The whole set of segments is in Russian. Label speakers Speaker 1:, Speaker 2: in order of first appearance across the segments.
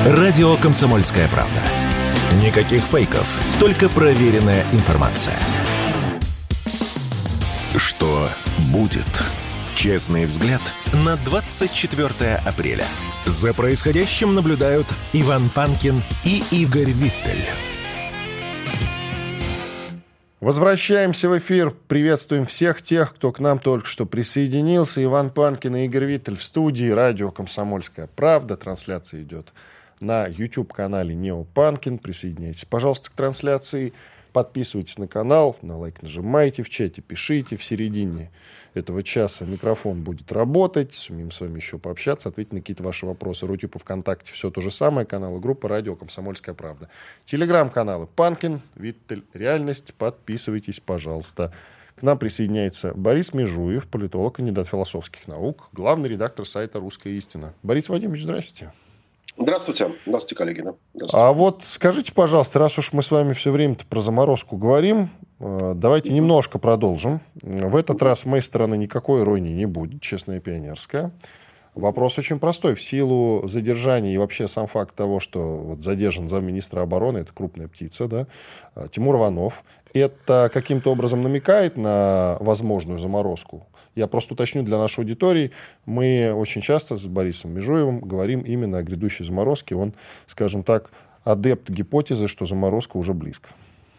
Speaker 1: Радио «Комсомольская правда». Никаких фейков, только проверенная информация. Что будет? Честный взгляд на 24 апреля. За происходящим наблюдают Иван Панкин и Игорь Виттель.
Speaker 2: Возвращаемся в эфир. Приветствуем всех тех, кто к нам только что присоединился. Иван Панкин и Игорь Виттель в студии. Радио «Комсомольская правда». Трансляция идет на YouTube-канале Нео Панкин. Присоединяйтесь, пожалуйста, к трансляции. Подписывайтесь на канал, на лайк нажимайте, в чате пишите. В середине этого часа микрофон будет работать. Сумеем с вами еще пообщаться, ответить на какие-то ваши вопросы. Рутюб, ВКонтакте все то же самое. Каналы группы «Радио «Комсомольская правда». Телеграм-каналы Панкин, Виттель, Реальность. Подписывайтесь, пожалуйста. К нам присоединяется Борис Межуев, политолог, кандидат философских наук, главный редактор сайта «Русская истина». Борис Вадимович, здрасте.
Speaker 3: Здравствуйте. Здравствуйте, коллеги. Здравствуйте.
Speaker 2: А вот скажите, пожалуйста, раз уж мы с вами все время-то про заморозку говорим, давайте немножко продолжим. В этот раз с моей стороны никакой иронии не будет, честная пионерская. Вопрос очень простой. В силу задержания и вообще сам факт того, что вот задержан замминистра обороны, это крупная птица, да, Тимур Иванов, это каким-то образом намекает на возможную заморозку? Я просто уточню для нашей аудитории. Мы очень часто с Борисом Межуевым говорим именно о грядущей заморозке. Он, скажем так, адепт гипотезы, что заморозка уже близко.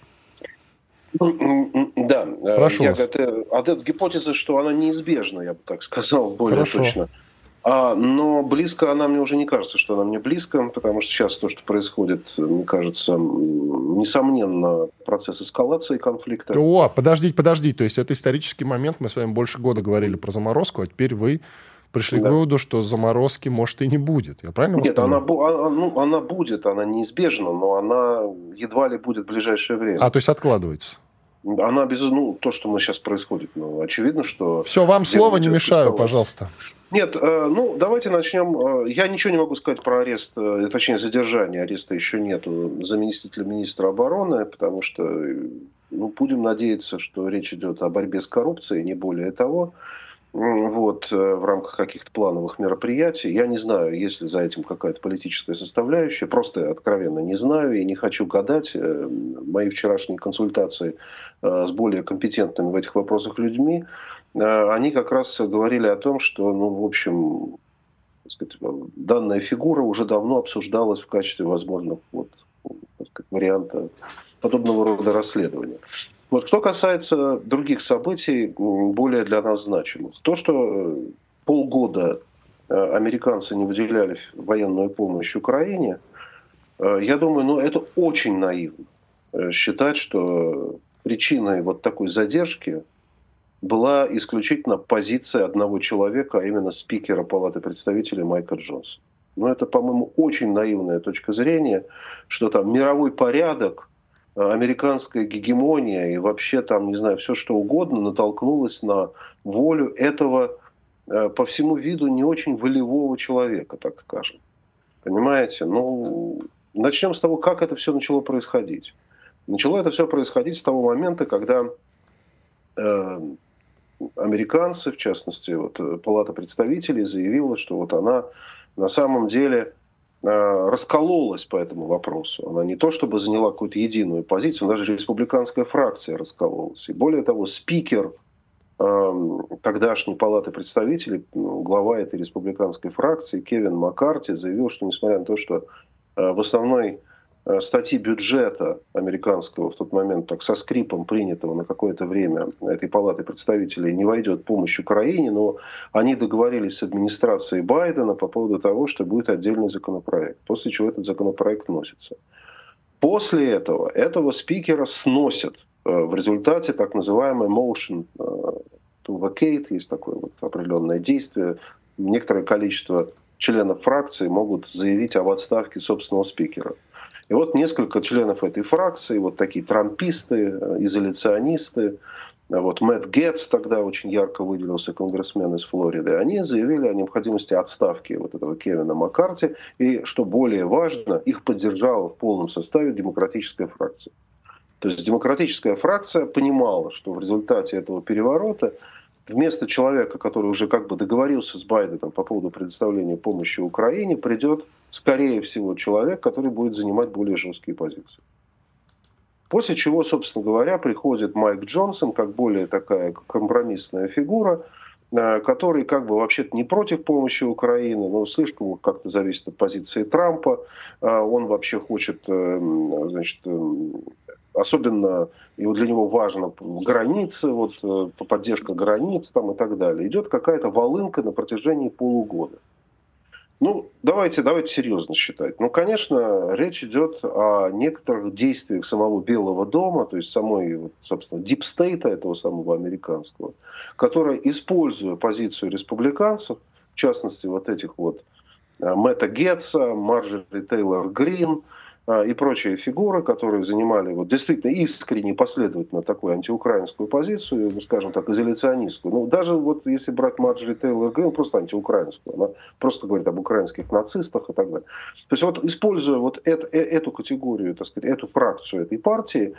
Speaker 3: Да,
Speaker 2: прошу
Speaker 3: я
Speaker 2: вас.
Speaker 3: адепт гипотезы, что она неизбежна, я бы так сказал, более точно. Но близко она мне уже не кажется, что она мне близко, потому что сейчас то, что происходит, мне кажется, несомненно, процесс эскалации конфликта.
Speaker 2: Подожди. То есть это исторический момент. Мы с вами больше года говорили про заморозку, а теперь вы пришли к выводу, что заморозки, может, и не будет. Я правильно вас понимаю?
Speaker 3: Нет, она будет, она неизбежна, но она едва ли будет в ближайшее время.
Speaker 2: То есть откладывается?
Speaker 3: Она то, что мы сейчас происходит, очевидно, что...
Speaker 2: Все, вам слово не мешаю, пожалуйста.
Speaker 3: Нет, давайте начнем. Я ничего не могу сказать про арест, точнее, задержание. Ареста еще нету заместителя министра обороны, потому что, будем надеяться, что речь идет о борьбе с коррупцией, не более того. В рамках каких-то плановых мероприятий. Я не знаю, есть ли за этим какая-то политическая составляющая. Просто откровенно не знаю и не хочу гадать. Мои вчерашние консультации с более компетентными в этих вопросах людьми, они как раз говорили о том, что, данная фигура уже давно обсуждалась в качестве возможного варианта подобного рода расследования. Что касается других событий, более для нас значимых. То, что полгода американцы не выделяли военную помощь Украине, я думаю, это очень наивно считать, что причиной такой задержки была исключительно позиция одного человека, а именно спикера Палаты представителей Майка Джонсона. Это, по-моему, очень наивная точка зрения, что там мировой порядок, американская гегемония и вообще все что угодно натолкнулось на волю этого, по всему виду, не очень волевого человека, так скажем. Понимаете? Начнем с того, как это все начало происходить. Начало это все происходить с того момента, когда американцы, в частности, Палата представителей заявила, что она на самом деле раскололась по этому вопросу. Она не то чтобы заняла какую-то единую позицию, даже республиканская фракция раскололась. И более того, спикер тогдашней Палаты представителей, глава этой республиканской фракции Кевин Маккарти заявил, что несмотря на то, что в основной статьи бюджета американского в тот момент так со скрипом принятого на какое-то время этой Палаты представителей не войдет помощь Украине, но они договорились с администрацией Байдена по поводу того, что будет отдельный законопроект, после чего этот законопроект вносится. После этого спикера сносят в результате так называемый motion to vacate, есть такое определенное действие, некоторое количество членов фракции могут заявить об отставке собственного спикера. И несколько членов этой фракции, такие трамписты, изоляционисты, Мэтт Гетц тогда очень ярко выделился, конгрессмен из Флориды, они заявили о необходимости отставки этого Кевина Маккарти, и, что более важно, их поддержала в полном составе демократическая фракция. То есть демократическая фракция понимала, что в результате этого переворота вместо человека, который уже договорился с Байденом по поводу предоставления помощи Украине, придет скорее всего, человек, который будет занимать более жесткие позиции. После чего, собственно говоря, приходит Майк Джонсон, как более такая компромиссная фигура, который как бы вообще-то не против помощи Украины, но слишком как-то зависит от позиции Трампа. Он вообще хочет, значит, особенно и для него важно границы, вот, поддержка границ там, и так далее. Идет какая-то волынка на протяжении полугода. Ну, давайте серьезно считать. Ну, конечно, речь идет о некоторых действиях самого Белого дома, то есть самой, собственно, дипстейта этого самого американского, которая, используя позицию республиканцев, в частности, вот этих вот Мэтта Гетца, Марджори Тейлор Грин и прочие фигуры, которые занимали вот действительно искренне и последовательно такую антиукраинскую позицию, ну, скажем так, изоляционистскую. Ну, даже вот если брать Марджори Тейлор Грин, просто антиукраинскую, она просто говорит об украинских нацистах и так далее. То есть вот используя вот эту категорию, так сказать, эту фракцию этой партии,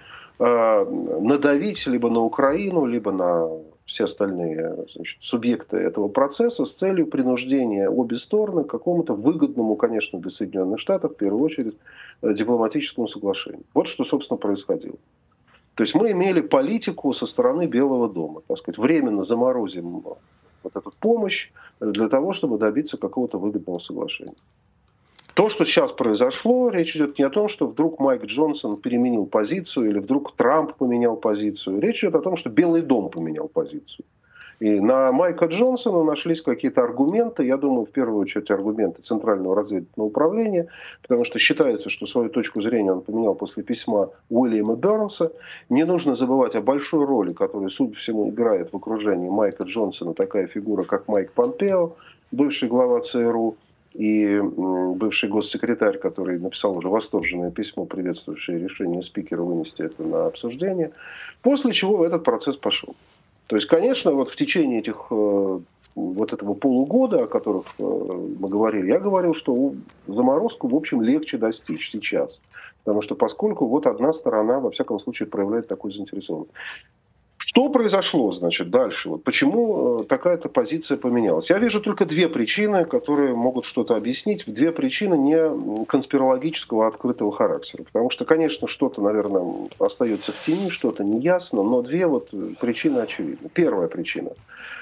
Speaker 3: надавить либо на Украину, либо на все остальные, значит, субъекты этого процесса с целью принуждения обе стороны к какому-то выгодному, конечно, для Соединенных Штатов, в первую очередь, дипломатическому соглашению. Вот что, собственно, происходило. То есть мы имели политику со стороны Белого дома, так сказать, временно заморозим вот эту помощь для того, чтобы добиться какого-то выгодного соглашения. То, что сейчас произошло, речь идет не о том, что вдруг Майк Джонсон переменил позицию или вдруг Трамп поменял позицию. Речь идет о том, что Белый дом поменял позицию. И на Майка Джонсона нашлись какие-то аргументы, я думаю, в первую очередь аргументы Центрального разведывательного управления, потому что считается, что свою точку зрения он поменял после письма Уильяма Бернса. Не нужно забывать о большой роли, которую, судя по всему, играет в окружении Майка Джонсона такая фигура, как Майк Помпео, бывший глава ЦРУ, и бывший госсекретарь, который написал уже восторженное письмо, приветствующее решение спикера вынести это на обсуждение, после чего этот процесс пошел. То есть, конечно, вот в течение этих, вот этого полугода, о которых мы говорили, я говорил, что заморозку, в общем, легче достичь сейчас. Потому что поскольку вот одна сторона, во всяком случае, проявляет такую заинтересованность. Что произошло, значит, дальше? Вот почему такая-то позиция поменялась? Я вижу только две причины, которые могут что-то объяснить. Две причины не конспирологического, а открытого характера. Потому что, конечно, что-то, наверное, остается в тени, что-то неясно, но две вот причины очевидны. Первая причина.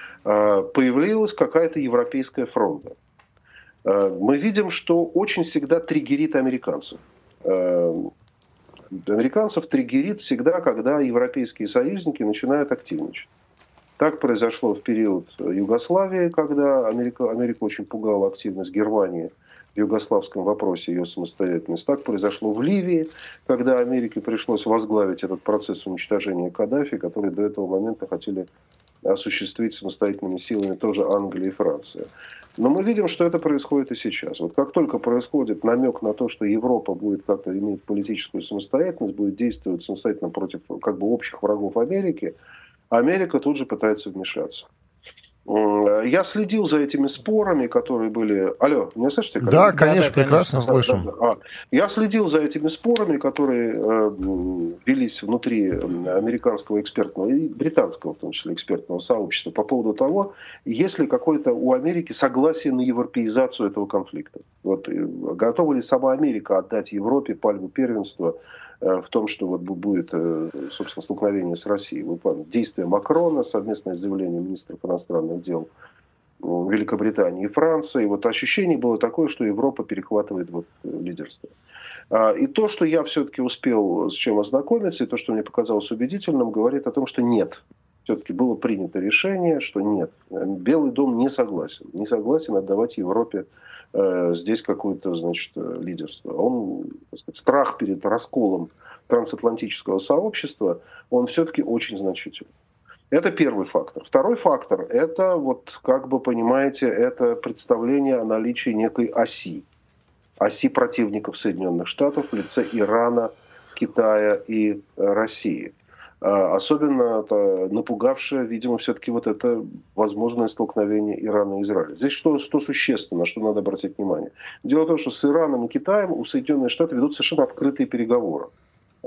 Speaker 3: Появилась какая-то европейская фронта. Мы видим, что очень всегда триггерит американцев. Американцев триггерит всегда, когда европейские союзники начинают активничать. Так произошло в период Югославии, когда Америка очень пугала активность Германии в югославском вопросе, ее самостоятельность. Так произошло в Ливии, когда Америке пришлось возглавить этот процесс уничтожения Каддафи, который до этого момента хотели осуществить самостоятельными силами тоже Англия и Франция. Но мы видим, что это происходит и сейчас. Вот как только происходит намек на то, что Европа будет как-то иметь политическую самостоятельность, будет действовать самостоятельно против как бы общих врагов Америки, Америка тут же пытается вмешаться. Я следил за этими спорами, которые были... Алло, меня слышите?
Speaker 2: Да, конечно, прекрасно слышим.
Speaker 3: Я следил за этими спорами, которые велись внутри американского экспертного и британского, в том числе, экспертного сообщества по поводу того, есть ли какое-то у Америки согласие на европеизацию этого конфликта. Вот, готова ли сама Америка отдать Европе пальму первенства в том, что вот будет, собственно, столкновение с Россией. Действия Макрона, совместное заявление министров иностранных дел Великобритании и Франции. Вот ощущение было такое, что Европа перехватывает вот лидерство. И то, что я все-таки успел с чем ознакомиться, и то, что мне показалось убедительным, говорит о том, что нет. Все-таки было принято решение, что нет. Белый дом не согласен. Не согласен отдавать Европе здесь какое-то, значит, лидерство. Он, так сказать, страх перед расколом трансатлантического сообщества, он все-таки очень значительный. Это первый фактор. Второй фактор, это, вот, как бы понимаете, это представление о наличии некой оси. Оси противников Соединенных Штатов в лице Ирана, Китая и России. Особенно напугавшее, видимо, все-таки вот это возможное столкновение Ирана и Израиля. Здесь что существенно, на что надо обратить внимание? Дело в том, что с Ираном и Китаем у Соединенных Штатов ведут совершенно открытые переговоры.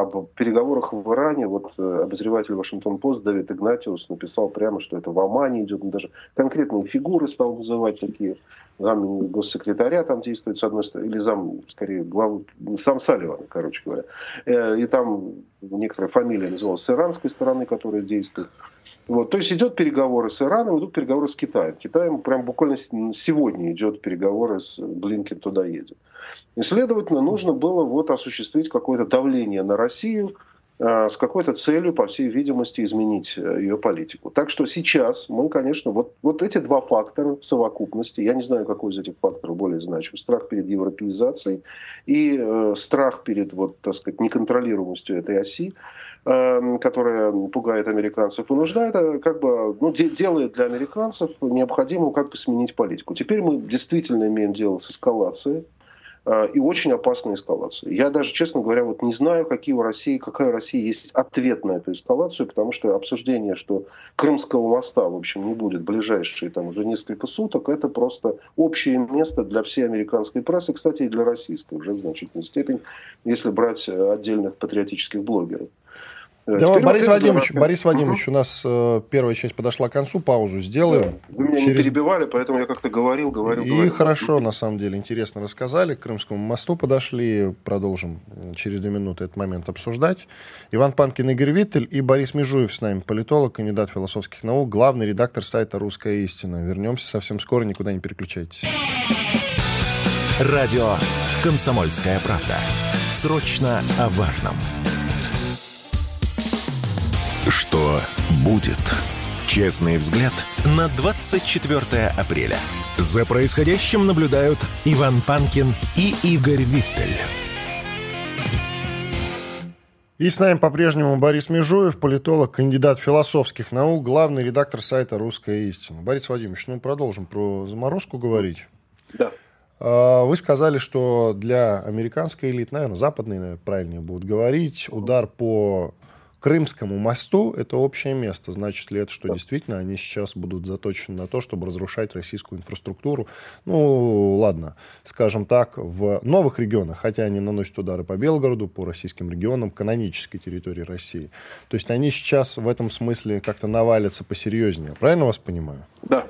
Speaker 3: об переговорах в Иране вот обозреватель Вашингтон-Пост Дэвид Игнатиус написал прямо, что это в Омане идет. Он даже конкретные фигуры стал называть такие. Зам госсекретаря там действует, с одной стороны, или скорее, главу, сам Салливан, короче говоря. И там некоторая фамилия называлась с иранской стороны, которая действует. Вот. То есть идет переговоры с Ираном, идут переговоры с Китаем. Китаем прям буквально сегодня идет переговоры, Блинкен туда едет. И, следовательно, нужно было вот осуществить какое-то давление на Россию с какой-то целью, по всей видимости, изменить ее политику. Так что сейчас мы, конечно, вот эти два фактора в совокупности, я не знаю, какой из этих факторов более значим, страх перед европеизацией и страх перед, вот, так сказать, неконтролируемостью этой оси, которая пугает американцев, вынуждает, как бы, делает для американцев необходимым как бы сменить политику. Теперь мы действительно имеем дело с эскалацией, и очень опасной эскалацией. Я даже, честно говоря, вот не знаю, какая у России есть ответ на эту эскалацию, потому что обсуждение, что Крымского моста, в общем, не будет в ближайшие там уже несколько суток, это просто общее место для всей американской прессы, кстати, и для российской уже в значительной степени, если брать отдельных патриотических блогеров.
Speaker 2: Да, Борис Вадимович, у нас первая часть подошла к концу, паузу сделаем.
Speaker 3: Да, вы меня не перебивали, поэтому я как-то говорил.
Speaker 2: И хорошо, на самом деле, интересно рассказали. К Крымскому мосту подошли, продолжим через 2 минуты этот момент обсуждать. Иван Панкин, Игорь Виттель и Борис Межуев с нами, политолог, кандидат философских наук, главный редактор сайта «Русская истина». Вернемся совсем скоро, никуда не переключайтесь.
Speaker 1: Радио «Комсомольская правда». Срочно о важном. Что будет? Честный взгляд на 24 апреля. За происходящим наблюдают Иван Панкин и Игорь Виттель.
Speaker 2: И с нами по-прежнему Борис Межуев, политолог, кандидат философских наук, главный редактор сайта «Русская истина». Борис Вадимович, продолжим про заморозку говорить.
Speaker 3: Да.
Speaker 2: Вы сказали, что для американской элиты, наверное, западной, наверное, правильнее будут говорить, удар по Крымскому мосту – это общее место. Значит ли это, что действительно они сейчас будут заточены на то, чтобы разрушать российскую инфраструктуру? Ладно, скажем так, в новых регионах, хотя они наносят удары по Белгороду, по российским регионам, канонической территории России. То есть они сейчас в этом смысле как-то навалятся посерьезнее. Правильно вас понимаю?
Speaker 3: Да.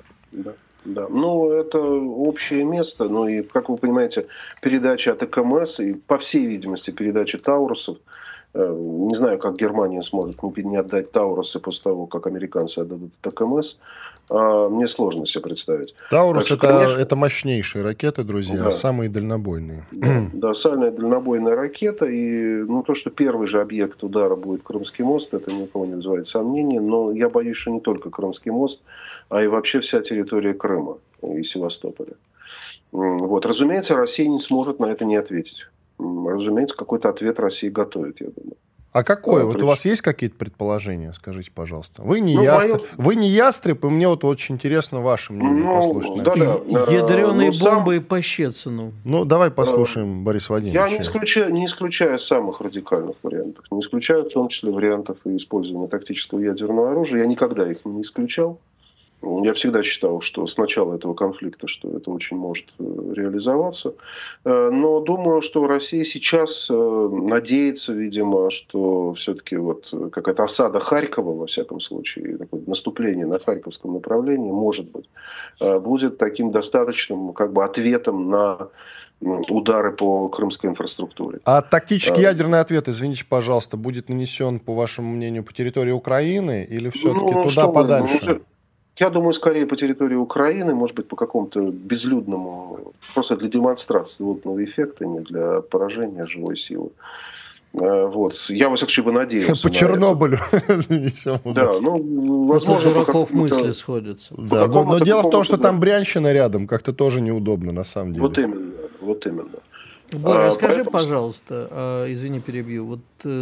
Speaker 3: Это общее место, и, как вы понимаете, передача от АКМС и, по всей видимости, передача Таурусов. Не знаю, как Германия сможет не отдать Таурусы после того, как американцы отдадут ТКМС. Мне сложно себе представить.
Speaker 2: Таурус это мощнейшие ракеты, друзья,
Speaker 3: да.
Speaker 2: Самые дальнобойные.
Speaker 3: Да, самая дальнобойная ракета. И то, что первый же объект удара будет Крымский мост, это никого не вызывает сомнений. Но я боюсь, что не только Крымский мост, а и вообще вся территория Крыма и Севастополя. Разумеется, Россия не сможет на это не ответить. Разумеется, какой-то ответ России готовит, я думаю.
Speaker 2: А какой? У вас есть какие-то предположения? Скажите, пожалуйста. Вы не ястреб, и мне очень интересно ваше мнение послушать.
Speaker 4: Ядреные бомбы по Щецину.
Speaker 2: Давай послушаем Бориса Владимировича.
Speaker 3: Я не исключаю самых радикальных вариантов. Не исключаю в том числе вариантов использования тактического ядерного оружия. Я никогда их не исключал. Я всегда считал, что с начала этого конфликта, что это очень может реализоваться. Но думаю, что Россия сейчас надеется, видимо, что все-таки какая-то осада Харькова, во всяком случае, такое наступление на Харьковском направлении, может быть, будет таким достаточным ответом на удары по крымской инфраструктуре.
Speaker 2: А тактический ядерный ответ, извините, пожалуйста, будет нанесен, по вашему мнению, по территории Украины или все-таки туда подальше?
Speaker 3: Я думаю, скорее по территории Украины, может быть, по какому-то безлюдному, просто для демонстрации водного эффекта, не для поражения живой силы. Я, во всяком случае, надеялся.
Speaker 2: По Чернобылю.
Speaker 3: Да, возможно,
Speaker 4: у дураков мысли сходятся.
Speaker 2: Да, но дело в том, что там Брянщина рядом, как-то тоже неудобно, на самом деле.
Speaker 3: Вот именно.
Speaker 4: Боря, скажи, пожалуйста, извини, перебью,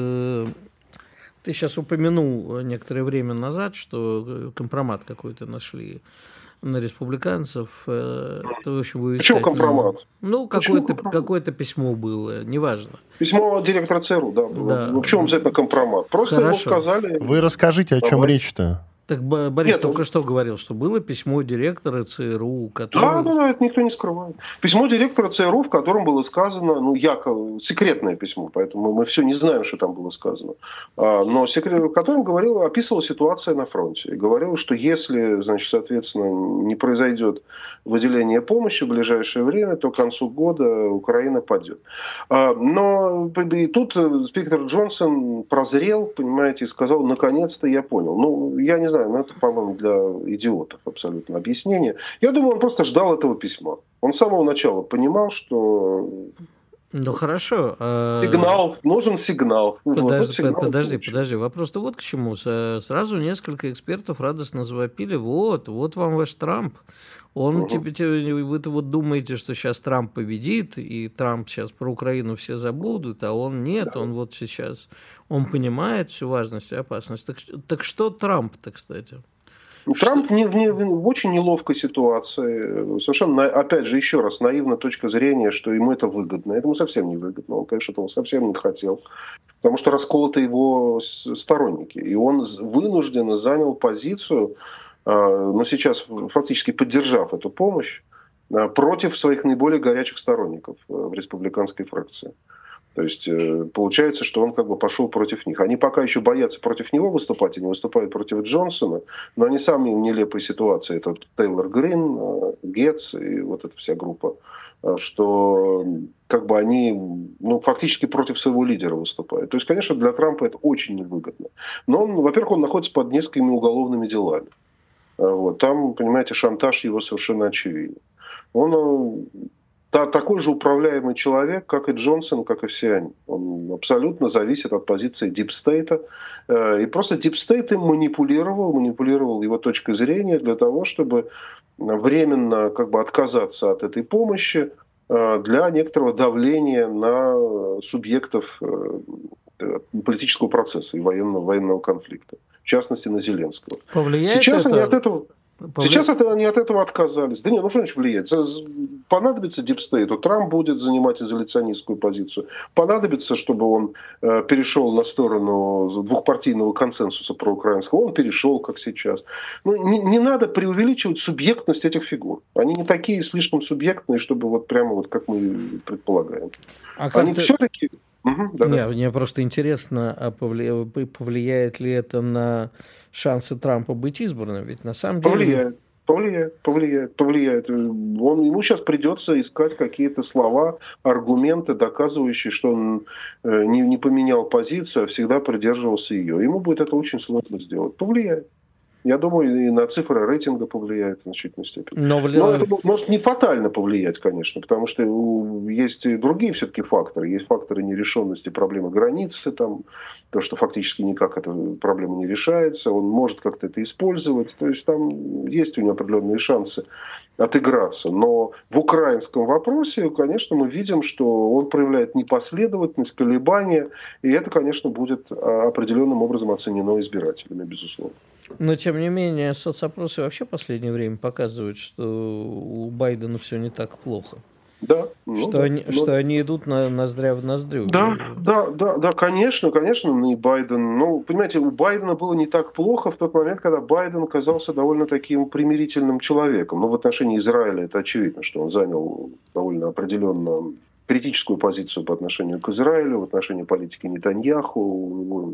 Speaker 4: ты сейчас упомянул некоторое время назад, что компромат какой-то нашли на республиканцев. Это, в общем,
Speaker 3: почему компромат?
Speaker 4: Какое-то письмо было, неважно.
Speaker 3: Письмо директора ЦРУ, да. В чем обязательно компромат? Просто ему сказали...
Speaker 2: Вы расскажите, о чем речь-то.
Speaker 4: Так Борис только что говорил, что было письмо директора ЦРУ, которое...
Speaker 3: Да, это никто не скрывает. Письмо директора ЦРУ, в котором было сказано, якобы секретное письмо, поэтому мы все не знаем, что там было сказано, но в котором описывала ситуацию на фронте. И говорил, что если, значит, соответственно, не произойдет выделение помощи в ближайшее время, то к концу года Украина падет. Но и тут спикер Джонсон прозрел, понимаете, и сказал, наконец-то я понял. Я не знаю, это, по-моему, для идиотов абсолютно объяснение. Я думаю, он просто ждал этого письма. Он с самого начала понимал, что...
Speaker 4: Хорошо.
Speaker 3: Сигнал, нужен сигнал.
Speaker 4: Подожди. Вопрос-то вот к чему. Сразу несколько экспертов радостно завопили. Вот вам ваш Трамп. Вы-то вот думаете, что сейчас Трамп победит, и Трамп сейчас про Украину все забудут, а он нет, он вот сейчас, он понимает всю важность и опасность. Так что Трамп-то, кстати?
Speaker 3: Трамп в очень неловкой ситуации. Совершенно, опять же, еще раз, наивная точка зрения, что ему это выгодно. Это ему совсем не выгодно. Он, конечно, этого совсем не хотел. Потому что расколоты его сторонники. И он вынужденно занял позицию, но сейчас фактически поддержав эту помощь, против своих наиболее горячих сторонников в республиканской фракции. То есть получается, что он как бы пошел против них. Они пока еще боятся против него выступать, они выступают против Джонсона, но они сами в нелепой ситуации. Это Тейлор Грин, Гетц и вот эта вся группа, что как бы они фактически против своего лидера выступают. То есть, конечно, для Трампа это очень невыгодно. Но, во-первых, он находится под несколькими уголовными делами. Там, понимаете, шантаж его совершенно очевиден. Он такой же управляемый человек, как и Джонсон, как и все они. Он абсолютно зависит от позиции дипстейта. И просто дипстейт им манипулировал его точкой зрения для того, чтобы временно как бы отказаться от этой помощи для некоторого давления на субъектов политического процесса и военного конфликта. В частности, на Зеленского. Сейчас они от этого отказались. Да нет, что значит влияет? Понадобится дипстейту, Трамп будет занимать изоляционистскую позицию. Понадобится, чтобы он перешел на сторону двухпартийного консенсуса проукраинского. Он перешел, как сейчас. Не надо преувеличивать субъектность этих фигур. Они не такие слишком субъектные, чтобы прямо как мы предполагаем. Они все-таки...
Speaker 4: Мне просто интересно, а повлияет ли это на шансы Трампа быть избранным? Ведь на самом деле...
Speaker 3: Повлияет. Ему сейчас придется искать какие-то слова, аргументы, доказывающие, что он не поменял позицию, а всегда придерживался ее. Ему будет это очень сложно сделать. Повлияет. Я думаю, и на цифры рейтинга повлияет в значительной степени. Но это может не фатально повлиять, конечно, потому что есть и другие все-таки факторы. Есть факторы нерешенности проблемы границы, то, что фактически никак эта проблема не решается. Он может как-то это использовать. То есть там есть у него определенные шансы отыграться. Но в украинском вопросе, конечно, мы видим, что он проявляет непоследовательность, колебания. И это, конечно, будет определенным образом оценено избирателями, безусловно.
Speaker 4: Но, тем не менее, соцопросы вообще в последнее время показывают, что у Байдена все не так плохо.
Speaker 3: Да.
Speaker 4: Что они идут ноздря в ноздрю.
Speaker 3: Да, конечно, и Байден. Понимаете, у Байдена было не так плохо в тот момент, когда Байден оказался довольно таким примирительным человеком. В отношении Израиля это очевидно, что он занял довольно определенно критическую позицию по отношению к Израилю, в отношении политики Нетаньяху.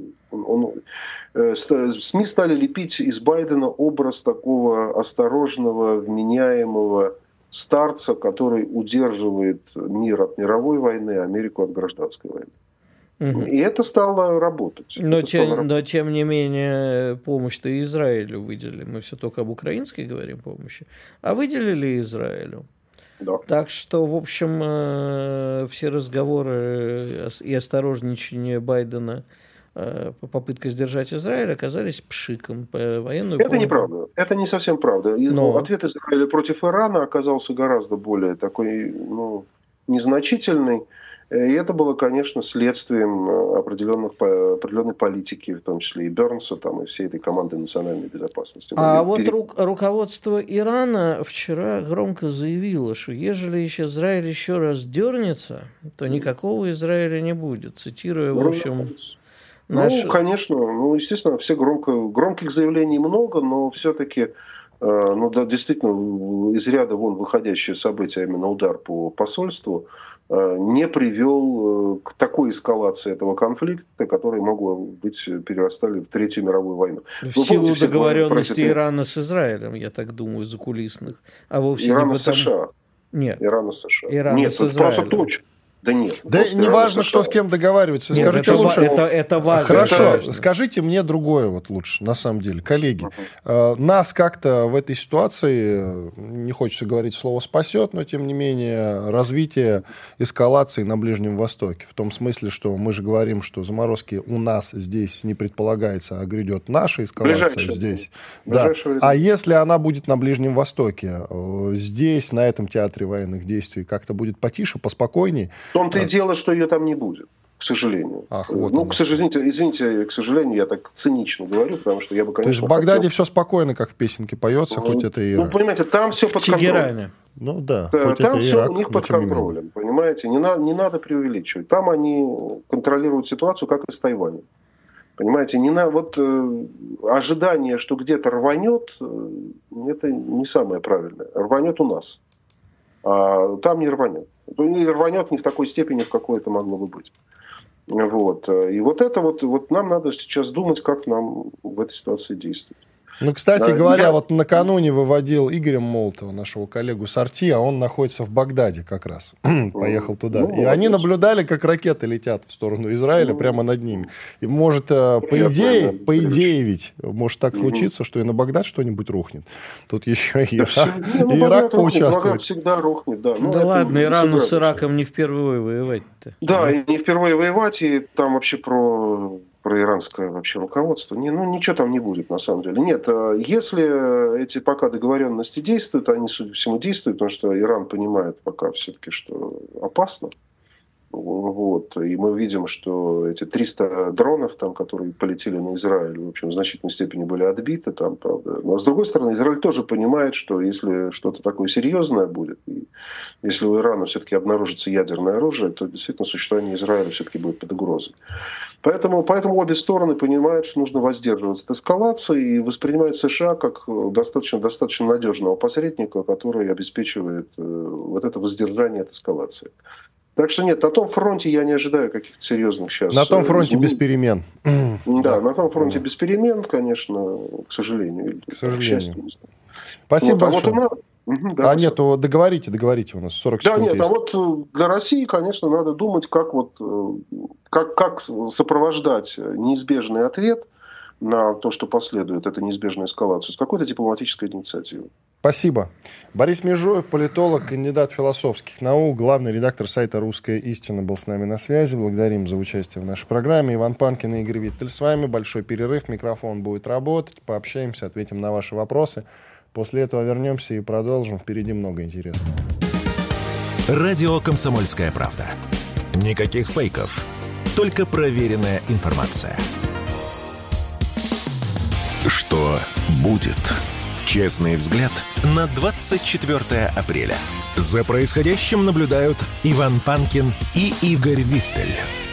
Speaker 3: СМИ стали лепить из Байдена образ такого осторожного, вменяемого старца, который удерживает мир от мировой войны, а Америку от гражданской войны. Угу. И это стало работать.
Speaker 4: Но тем не менее, помощь-то Израилю выделили. Мы все только об украинской говорим помощи. А выделили Израилю.
Speaker 3: Да.
Speaker 4: Так что, в общем, все разговоры и осторожничание Байдена по попытке сдержать Израиль оказались пшиком.
Speaker 3: Это неправда. Это не совсем правда. Ответ Израиля против Ирана оказался гораздо более такой, незначительный. И это было, конечно, следствием определенной политики, в том числе и Бернса, и всей этой команды национальной безопасности.
Speaker 4: Руководство Ирана вчера громко заявило, что ежели Израиль еще раз дернется, то никакого Израиля не будет. Цитируя, в общем...
Speaker 3: Конечно. Естественно, все громких заявлений много, но все-таки, действительно, из ряда вон выходящее событие, именно удар по посольству, не привел к такой эскалации этого конфликта, который могло быть перерастали в Третью мировую войну.
Speaker 4: В силу договоренности Ирана с Израилем, я так думаю, закулисных. А вовсе
Speaker 3: Ирана
Speaker 4: не
Speaker 3: с США.
Speaker 4: Нет.
Speaker 3: Ирана с США.
Speaker 4: Ирана с Израилем.
Speaker 3: Просто точно. Да нет.
Speaker 2: Да не важно, кто с кем договаривается.
Speaker 4: Нет,
Speaker 2: скажите
Speaker 4: это
Speaker 2: лучше.
Speaker 4: Это важно.
Speaker 2: Хорошо,
Speaker 4: конечно.
Speaker 2: скажите мне другое вот лучше, на самом деле. Коллеги, нас как-то в этой ситуации, не хочется говорить слово «спасет», но тем не менее развитие эскалации на Ближнем Востоке. В том смысле, что мы же говорим, что заморозки у нас здесь не предполагается, а грядет наша эскалация здесь. Да. А если она будет на Ближнем Востоке, здесь, на этом театре военных действий, как-то будет потише, поспокойнее?
Speaker 3: В том-то и дело, что ее там не будет, к сожалению. К сожалению, извините, к сожалению, я так цинично говорю, потому что я бы, конечно...
Speaker 2: То есть в Багдаде все спокойно, как в песенке поется, хоть это и Ирак.
Speaker 3: Понимаете, там все под контролем.
Speaker 2: Хоть
Speaker 3: там
Speaker 2: это
Speaker 3: все
Speaker 2: Ирак,
Speaker 3: у них под контролем, понимаете? Не надо преувеличивать. Там они контролируют ситуацию, как и с Тайванем. Понимаете, ожидание, что где-то рванет, это не самое правильное. Рванет у нас. А там не рванет. Не рванет не в такой степени, в какой это могло бы быть. И нам надо сейчас думать, как нам в этой ситуации действовать.
Speaker 2: Кстати говоря, накануне выводил Игоря Молотова, нашего коллегу с Арти, а он находится в Багдаде как раз. Поехал туда. И они наблюдали, как ракеты летят в сторону Израиля прямо над ними. И может, по идее ведь, может так случиться, что и на Багдад что-нибудь рухнет. Тут еще и Ирак поучаствует.
Speaker 3: Всегда рухнет, да.
Speaker 4: Да ладно, Ирану с Ираком не впервые воевать-то.
Speaker 3: Да, и не впервые воевать, и там вообще про иранское вообще руководство. Ничего там не будет, на самом деле. Нет, если эти пока договоренности действуют, они, судя по всему, действуют, потому что Иран понимает пока все-таки, что опасно. И мы видим, что эти 300 дронов, которые полетели на Израиль, в общем, в значительной степени были отбиты там, правда. Но, с другой стороны, Израиль тоже понимает, что если что-то такое серьезное будет, и если у Ирана все-таки обнаружится ядерное оружие, то действительно существование Израиля все-таки будет под угрозой. Поэтому обе стороны понимают, что нужно воздерживаться от эскалации и воспринимают США как достаточно надежного посредника, который обеспечивает это воздержание от эскалации. Так что нет, на том фронте я не ожидаю каких-то серьезных сейчас...
Speaker 2: На том фронте без перемен.
Speaker 3: Да, на том фронте без перемен, конечно, к сожалению.
Speaker 2: К счастью. Спасибо большое. Нет, договорите, у нас 40 секунд есть.
Speaker 3: Для России, конечно, надо думать, как сопровождать неизбежный ответ на то, что последует, эту неизбежную эскалацию, с какой-то дипломатической инициативой.
Speaker 2: Спасибо. Борис Межуев, политолог, кандидат философских наук, главный редактор сайта «Русская истина» был с нами на связи. Благодарим за участие в нашей программе. Иван Панкин и Игорь Виттель с вами. Большой перерыв, микрофон будет работать. Пообщаемся, ответим на ваши вопросы. После этого вернемся и продолжим. Впереди много интересного.
Speaker 1: Радио «Комсомольская правда». Никаких фейков, только проверенная информация. Что будет? Честный взгляд на 24 апреля. За происходящим наблюдают Иван Панкин и Игорь Виттель.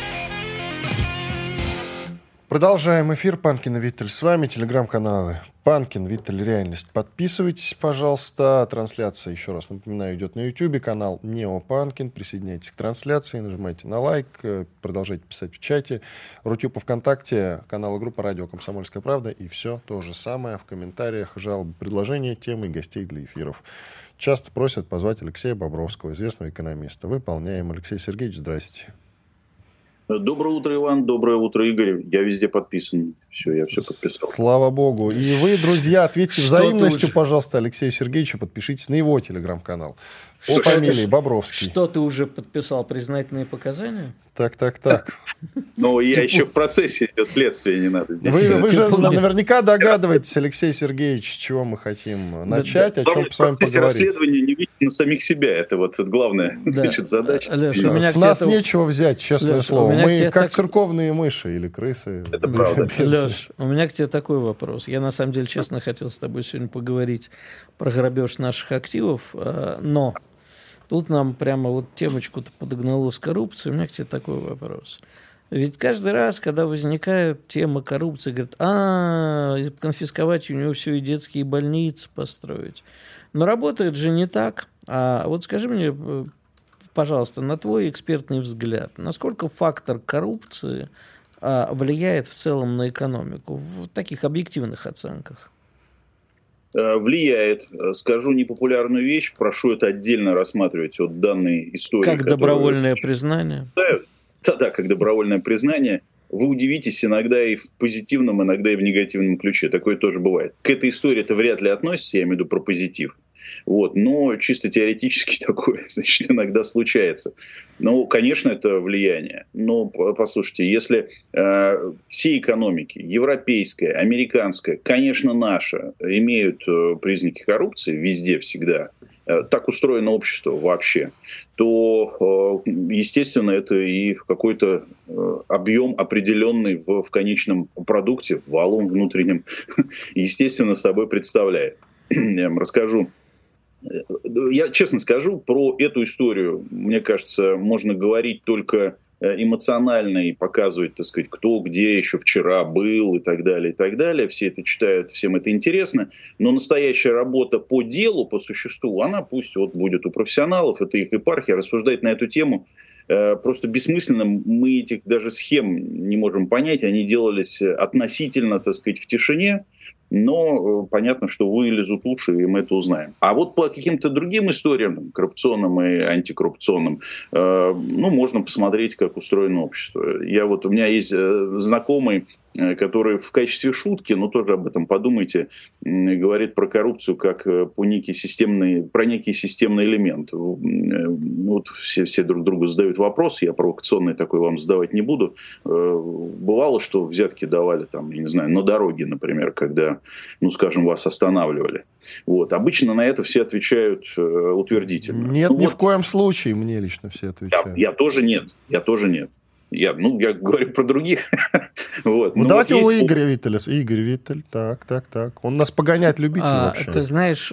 Speaker 2: Продолжаем эфир. Панкин и Виттель с вами. Телеграм-каналы Панкин, Виттель, Реальность. Подписывайтесь, пожалуйста. Трансляция, еще раз напоминаю, идет на YouTube. Канал Нео Панкин. Присоединяйтесь к трансляции, нажимайте на лайк, продолжайте писать в чате. Рутюб ВКонтакте, канал и группа «Радио Комсомольская правда». И все то же самое в комментариях, жалобы, предложения, темы, гостей для эфиров. Часто просят позвать Алексея Бобровского, известного экономиста. Выполняем. Алексей Сергеевич, здрасте.
Speaker 5: Доброе утро, Иван. Доброе утро, Игорь. Я везде подписан. Все, я все подписал.
Speaker 2: Слава богу. И вы, друзья, ответьте взаимностью, пожалуйста, Алексею Сергеевичу. Подпишитесь на его телеграм-канал. По фамилии Бобровский.
Speaker 4: Что ты уже подписал? Признательные показания?
Speaker 2: Так.
Speaker 5: Но я еще в процессе идет следствие, не надо здесь.
Speaker 2: Вы же наверняка догадываетесь, Алексей Сергеевич, с чего мы хотим начать, о чем с вами поговорить.
Speaker 5: Расследование не видит на самих себя. Это главная задача.
Speaker 2: С нас нечего взять, честное слово. Мы как церковные мыши или крысы.
Speaker 5: Это правда.
Speaker 4: Леш, у меня к тебе такой вопрос. Я, на самом деле, честно хотел с тобой сегодня поговорить про грабеж наших активов, но тут нам прямо темочку-то подогнало с коррупцией. У меня к тебе такой вопрос. Ведь каждый раз, когда возникает тема коррупции, говорят, конфисковать у него все и детские больницы построить. Но работает же не так. А вот скажи мне, пожалуйста, на твой экспертный взгляд, насколько фактор коррупции влияет в целом на экономику в таких объективных оценках?
Speaker 5: Влияет. Скажу непопулярную вещь, прошу это отдельно рассматривать от данной истории.
Speaker 4: Как добровольное признание?
Speaker 5: Да, как добровольное признание. Вы удивитесь, иногда и в позитивном, иногда и в негативном ключе. Такое тоже бывает. К этой истории это вряд ли относится, я имею в виду про позитив. Вот. Но чисто теоретически такое, значит, иногда случается. Ну, конечно, это влияние. Но послушайте, если все экономики, европейская, американская, конечно, наша, имеют признаки коррупции везде, всегда, так устроено общество вообще, то, естественно, это и какой-то объем определенный в конечном продукте, в валовом внутреннем, естественно, собой представляет. Я вам расскажу. Я честно скажу, про эту историю, мне кажется, можно говорить только эмоционально и показывать, так сказать, кто где еще вчера был и так далее, и так далее. Все это читают, всем это интересно. Но настоящая работа по делу, по существу, она пусть вот будет у профессионалов, это их епархия, рассуждать на эту тему просто бессмысленно. Мы этих даже схем не можем понять. Они делались относительно, так сказать, в тишине. Но понятно, что вылезут лучше, и мы это узнаем. А вот по каким-то другим историям, коррупционным и антикоррупционным, можно посмотреть, как устроено общество. У меня есть знакомый, который в качестве шутки, но тоже об этом подумайте, говорит про коррупцию как про некий системный элемент. Вот все друг другу задают вопросы, я провокационный такой вам задавать не буду. Бывало, что взятки давали, на дороге, например, когда, скажем, вас останавливали. Вот. Обычно на это все отвечают утвердительно.
Speaker 2: Нет, ни в коем случае мне лично все отвечают.
Speaker 5: Я тоже нет. Я говорю про других. Вот.
Speaker 2: Давайте у Игоря Виттеля. Игорь Виттель, так. Он нас погонять любитель вообще.
Speaker 4: Ты знаешь,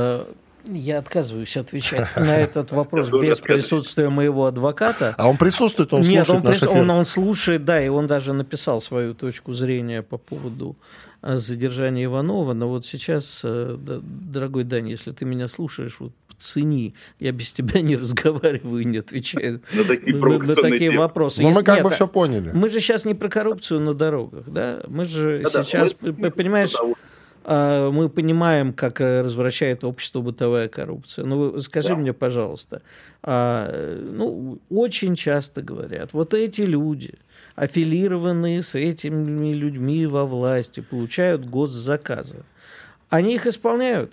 Speaker 4: я отказываюсь отвечать на этот вопрос без присутствия моего адвоката.
Speaker 2: А он присутствует, он слушает наш эфир?
Speaker 4: Он слушает, да, и он даже написал свою точку зрения по поводу задержания Иванова. Но вот сейчас, дорогой Дань, если ты меня слушаешь, цени. Я без тебя не разговариваю и не отвечаю на такие вопросы.
Speaker 2: Но мы как бы все поняли.
Speaker 4: Мы же сейчас не про коррупцию на дорогах, да? Мы же сейчас, понимаешь, мы понимаем, как развращает общество бытовая коррупция. Скажи мне, пожалуйста, очень часто говорят, вот эти люди, аффилированные с этими людьми во власти, получают госзаказы. Они их исполняют?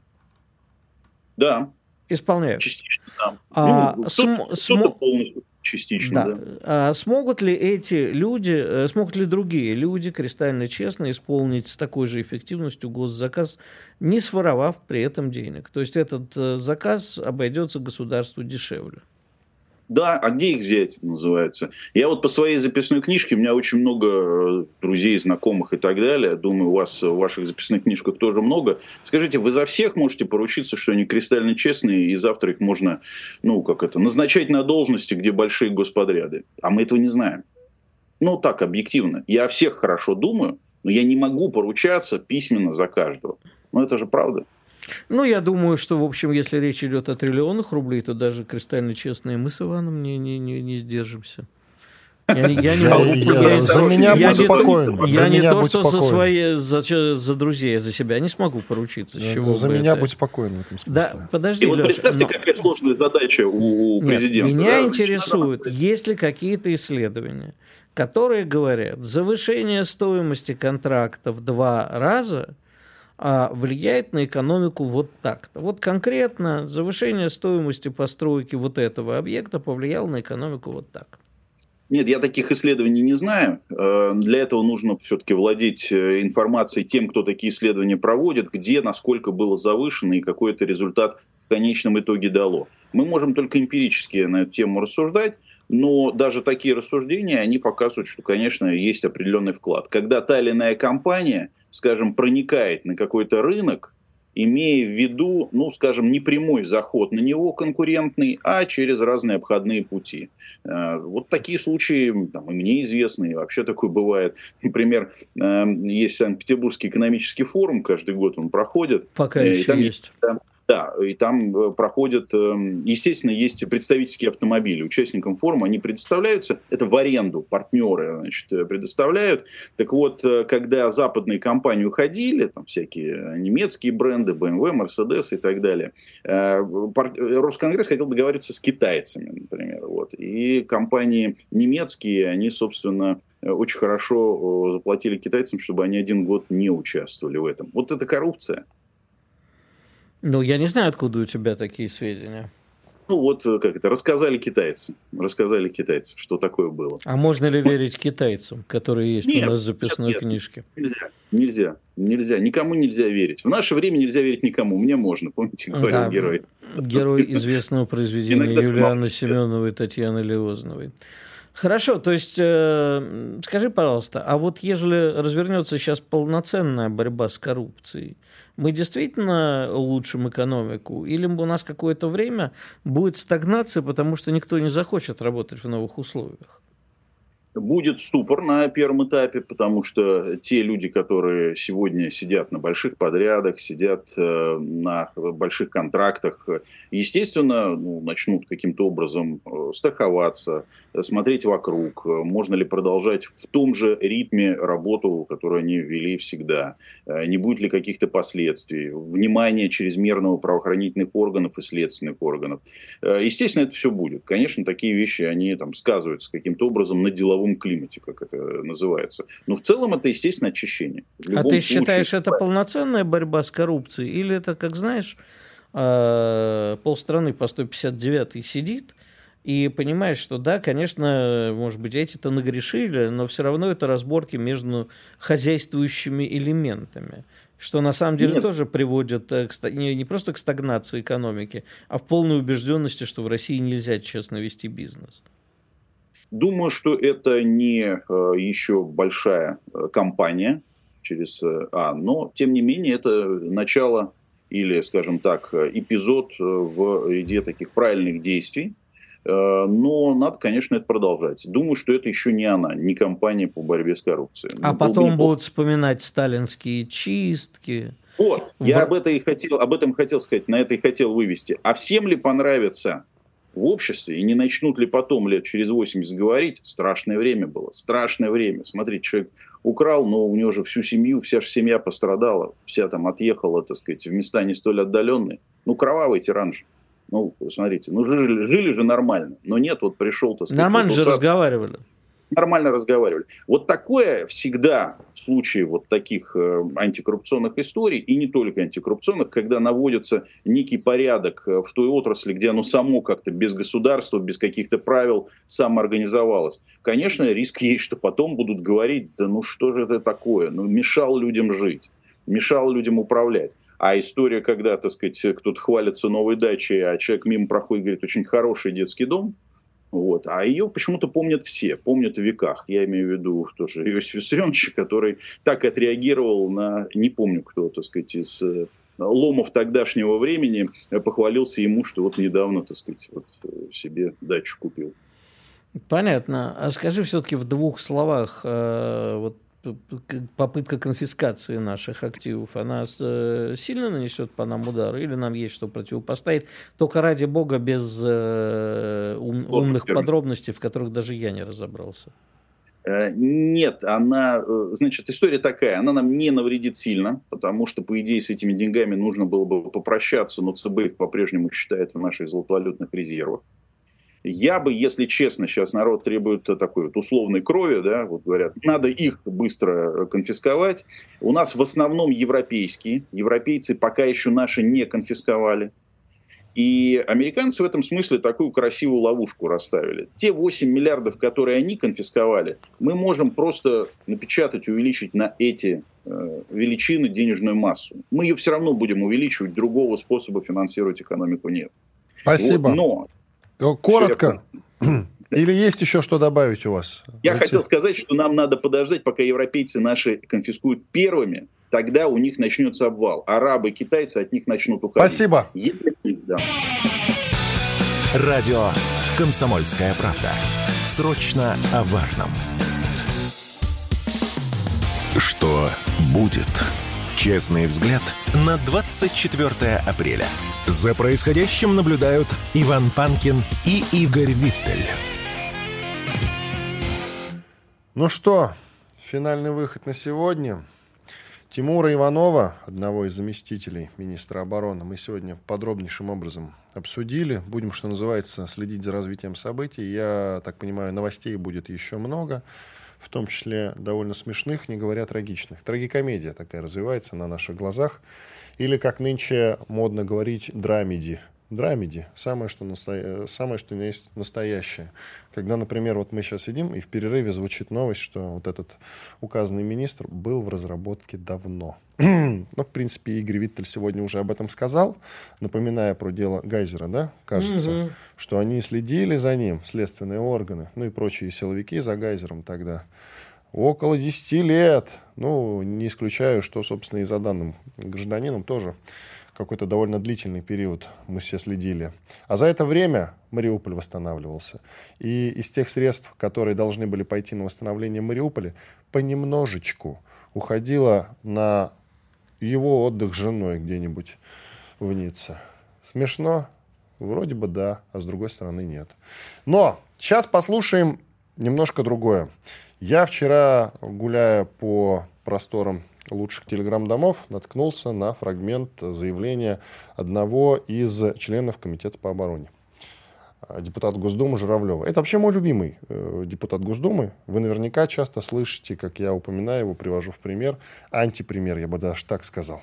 Speaker 5: Да.
Speaker 4: Исполняют.
Speaker 5: Частично, да.
Speaker 4: Полностью
Speaker 5: частично,
Speaker 4: да. Смогут ли другие люди кристально честно исполнить с такой же эффективностью госзаказ, не своровав при этом денег? То есть этот заказ обойдется государству дешевле.
Speaker 5: Да, а где их взять, называется? Я вот по своей записной книжке, у меня очень много друзей, знакомых и так далее. Думаю, у вас в ваших записных книжках тоже много. Скажите, вы за всех можете поручиться, что они кристально честные, и завтра их можно, назначать на должности, где большие господряды? А мы этого не знаем. Так, объективно. Я о всех хорошо думаю, но я не могу поручаться письменно за каждого. Это же правда.
Speaker 4: Я думаю, что, в общем, если речь идет о триллионах рублей, то даже кристально честные мы с Иваном не сдержимся. Я не могу...
Speaker 2: За меня будь спокоен.
Speaker 4: Я не то, что за друзей, а за себя не смогу поручиться.
Speaker 2: За меня будь спокоен в этом смысле.
Speaker 4: Да, подожди,
Speaker 5: и вот представьте, какая сложная задача у президента.
Speaker 4: Меня интересует, есть ли какие-то исследования, которые говорят, завышение стоимости контракта в 2 раза влияет на экономику вот так-то. Вот конкретно завышение стоимости постройки вот этого объекта повлияло на экономику вот так.
Speaker 5: Нет, я таких исследований не знаю. Для этого нужно все-таки владеть информацией тем, кто такие исследования проводит, где, насколько было завышено и какой это результат в конечном итоге дало. Мы можем только эмпирически на эту тему рассуждать, но даже такие рассуждения, они показывают, что, конечно, есть определенный вклад. Когда та или иная компания, скажем, проникает на какой-то рынок, имея в виду, ну, скажем, не прямой заход на него конкурентный, а через разные обходные пути. Вот такие случаи там, и мне известны, и вообще такое бывает. Например, есть Санкт-Петербургский экономический форум, каждый год он проходит.
Speaker 4: Пока еще есть.
Speaker 5: Да, и там проходят, естественно, есть представительские автомобили. Участникам форума они предоставляются, это в аренду партнеры, значит, предоставляют. Так вот, когда западные компании уходили, там всякие немецкие бренды, BMW, Mercedes и так далее, Росконгресс хотел договориться с китайцами, например. Вот. И компании немецкие, они, собственно, очень хорошо заплатили китайцам, чтобы они 1 год не участвовали в этом. Вот это коррупция.
Speaker 4: Ну, я не знаю, откуда у тебя такие сведения.
Speaker 5: Ну, вот как это, рассказали китайцы, что такое было.
Speaker 4: А можно ли верить китайцам, которые есть у нас в записной книжке?
Speaker 5: Нельзя. Никому нельзя верить. В наше время нельзя верить никому. Мне можно, помните, говорил герой.
Speaker 4: Герой известного произведения Юлианы Семеновой и Татьяны Леозновой. Хорошо, то есть, скажи, пожалуйста, а вот ежели развернется сейчас полноценная борьба с коррупцией, мы действительно улучшим экономику? Или у нас какое-то время будет стагнация, потому что никто не захочет работать в новых условиях?
Speaker 5: Будет ступор на первом этапе, потому что те люди, которые сегодня сидят на больших подрядах, сидят на больших контрактах, естественно, начнут каким-то образом страховаться, смотреть вокруг, можно ли продолжать в том же ритме работу, которую они вели всегда, не будет ли каких-то последствий, внимания чрезмерного правоохранительных органов и следственных органов. Естественно, это все будет. Конечно, такие вещи, они там сказываются каким-то образом на деловом климате, как это называется. Но в целом это, естественно, очищение.
Speaker 4: А ты считаешь, это полноценная борьба с коррупцией? Или это, как знаешь, полстраны по 159-й сидит и понимаешь, что да, конечно, может быть, эти-то нагрешили, но все равно это разборки между хозяйствующими элементами, что на самом деле тоже приводит не просто к стагнации экономики, а в полной убежденности, что в России нельзя честно вести бизнес.
Speaker 5: Думаю, что это не еще большая кампания но, тем не менее, это начало или, скажем так, эпизод в ряде таких правильных действий. Но надо, конечно, это продолжать. Думаю, что это еще не она, не кампания по борьбе с коррупцией.
Speaker 4: А потом будут вспоминать сталинские чистки.
Speaker 5: Вот, я об этом хотел сказать, на это и хотел вывести. А всем ли понравится в обществе, и не начнут ли потом лет через 80 говорить, страшное время было, страшное время. Смотрите, человек украл, но у него же всю семью, вся же семья пострадала, вся там отъехала, так сказать, в места не столь отдаленные. Кровавый тиран же. Смотрите, жили же нормально. Но нет, вот пришел, так сказать...
Speaker 4: Нормально же разговаривали.
Speaker 5: Нормально разговаривали. Вот такое всегда в случае вот таких антикоррупционных историй, и не только антикоррупционных, когда наводится некий порядок в той отрасли, где оно само как-то без государства, без каких-то правил самоорганизовалось. Конечно, риск есть, что потом будут говорить, да что же это такое, мешал людям жить, мешал людям управлять. А история, когда, так сказать, кто-то хвалится новой дачей, а человек мимо проходит и говорит, очень хороший детский дом, а ее почему-то помнят все, помнят в веках. Я имею в виду тоже Иосифа Виссарионовича, который так отреагировал на, не помню кто, так сказать, из ломов тогдашнего времени, похвалился ему, что вот недавно, так сказать, себе дачу купил.
Speaker 4: Понятно. А скажи все-таки в 2 словах, попытка конфискации наших активов, она сильно нанесет по нам удар? Или нам есть что противопоставить? Только ради бога без умных подробностей, в которых даже я не разобрался.
Speaker 5: Нет, история такая, она нам не навредит сильно, потому что, по идее, с этими деньгами нужно было бы попрощаться, но ЦБ их по-прежнему считает в наших золотовалютных резервах. Я бы, если честно, сейчас народ требует такой условной крови, говорят, надо их быстро конфисковать. У нас в основном европейские, европейцы пока еще наши не конфисковали. И американцы в этом смысле такую красивую ловушку расставили. Те 8 миллиардов, которые они конфисковали, мы можем просто напечатать, увеличить на эти величины денежную массу. Мы ее все равно будем увеличивать, другого способа финансировать экономику нет.
Speaker 2: Спасибо. Коротко. Или есть еще что добавить у вас?
Speaker 5: Я хотел сказать, что нам надо подождать, пока европейцы наши конфискуют первыми, тогда у них начнется обвал. Арабы, китайцы от них начнут уходить.
Speaker 2: Спасибо.
Speaker 5: Да.
Speaker 1: Радио «Комсомольская правда». Срочно о важном. Что будет? Честный взгляд на 24 апреля. За происходящим наблюдают Иван Панкин и Игорь Виттель.
Speaker 2: Ну что, финальный выход на сегодня. Тимура Иванова, одного из заместителей министра обороны, мы сегодня подробнейшим образом обсудили. Будем, что называется, следить за развитием событий. Я так понимаю, новостей будет еще много, в том числе довольно смешных, не говоря трагичных. Трагикомедия такая развивается на наших глазах. Или, как нынче модно говорить, драмеди. Драмеди. Самое, что есть настоящее. Когда, например, вот мы сейчас сидим, и в перерыве звучит новость, что вот этот указанный министр был в разработке давно. Ну, в принципе, Игорь Виттель сегодня уже об этом сказал, напоминая про дело Гайзера, да, кажется, что они следили за ним, следственные органы, ну и прочие силовики за Гайзером тогда. Около 10 лет. Ну, не исключаю, что, собственно, и за данным гражданином тоже какой-то довольно длительный период мы все следили. А за это время Мариуполь восстанавливался. И из тех средств, которые должны были пойти на восстановление Мариуполя, понемножечку уходило на его отдых с женой где-нибудь в Ницце. Смешно? Вроде бы да, а с другой стороны нет. Но сейчас послушаем немножко другое. Я вчера, гуляя по просторам лучших телеграм-домов, наткнулся на фрагмент заявления одного из членов Комитета по обороне. Депутат Госдумы Журавлева. Это вообще мой любимый депутат Госдумы. Вы наверняка часто слышите, как я упоминаю его, привожу в пример. Антипример, я бы даже так сказал.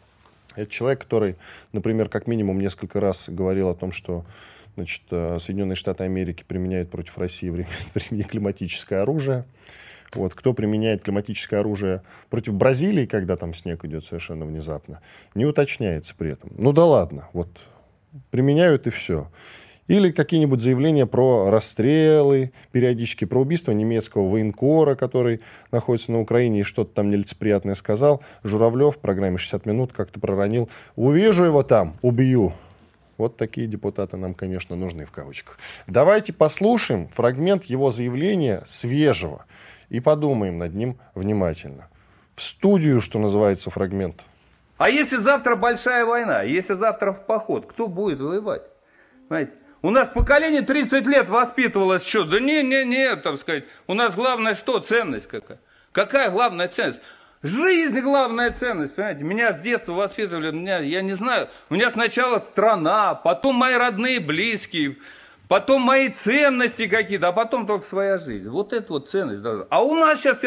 Speaker 2: Это человек, который, например, как минимум несколько раз говорил о том, что Соединенные Штаты Америки применяют против России времени климатическое оружие. Вот, кто применяет климатическое оружие против Бразилии, когда там снег идет совершенно внезапно, не уточняется при этом. Ну да ладно, вот применяют и все. Или какие-нибудь заявления про расстрелы, периодически про убийство немецкого военкора, который находится на Украине и что-то там нелицеприятное сказал. Журавлев в программе «60 минут» как-то проронил: «Увижу его там, убью». Вот такие депутаты нам, конечно, нужны в кавычках. Давайте послушаем фрагмент его заявления свежего и подумаем над ним внимательно. В студию, что называется, фрагмент.
Speaker 6: А если завтра большая война, если завтра в поход, кто будет воевать? Понимаете? У нас поколение 30 лет воспитывалось, что? Да не, так сказать. У нас главное что? Ценность какая? Какая главная ценность? Жизнь главная ценность, понимаете? Меня с детства воспитывали, я не знаю, у меня сначала страна, потом мои родные, близкие, потом мои ценности какие-то, а потом только своя жизнь. Вот это вот ценность должна. А у нас сейчас...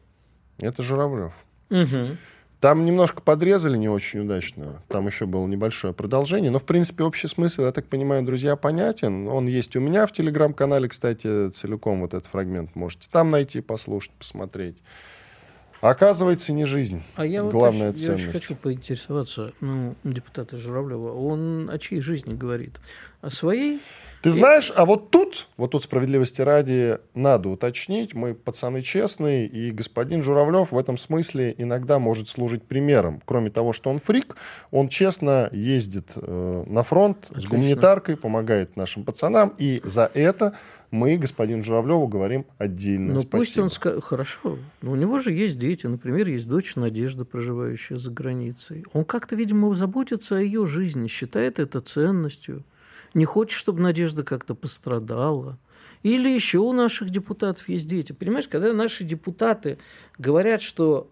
Speaker 2: Это Журавлев.
Speaker 4: Угу.
Speaker 2: Там немножко подрезали не очень удачно. Там еще было небольшое продолжение. Но, в принципе, общий смысл, я так понимаю, друзья, понятен. Он есть у меня в телеграм-канале, кстати, целиком вот этот фрагмент можете там найти, послушать, посмотреть. Оказывается, не жизнь.
Speaker 4: А я
Speaker 2: главная
Speaker 4: вот
Speaker 2: ценность.
Speaker 4: Я очень хочу поинтересоваться, депутата Журавлева, он о чьей жизни говорит? О своей?
Speaker 2: Ты знаешь, а вот тут справедливости ради надо уточнить, мы пацаны честные, и господин Журавлев в этом смысле иногда может служить примером. Кроме того, что он фрик, он честно ездит на фронт с гуманитаркой, помогает нашим пацанам, и за это мы господину Журавлеву говорим отдельно спасибо.
Speaker 4: Пусть он скажет, хорошо, но у него же есть дети, например, есть дочь Надежда, проживающая за границей. Он как-то, видимо, заботится о ее жизни, считает это ценностью. Не хочет, чтобы Надежда как-то пострадала. Или еще у наших депутатов есть дети. Понимаешь, когда наши депутаты говорят, что